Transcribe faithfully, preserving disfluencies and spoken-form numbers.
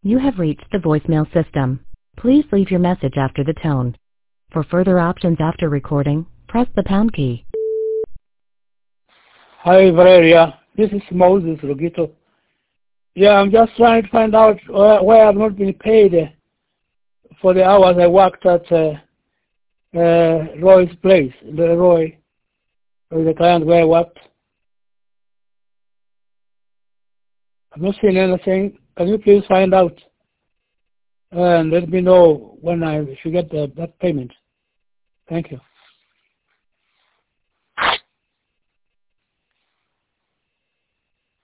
You have reached the voicemail system. Please leave your message after the tone. For further options after recording, press the pound key. Hi, Valeria. This is Moses Rugito. Yeah, I'm just trying to find out why, why I've not been paid uh, for the hours I worked at uh, uh, Roy's place, the Roy, the client where I worked. I'm not seeing anything. Can you please find out and let me know when I should get the, that payment? Thank you.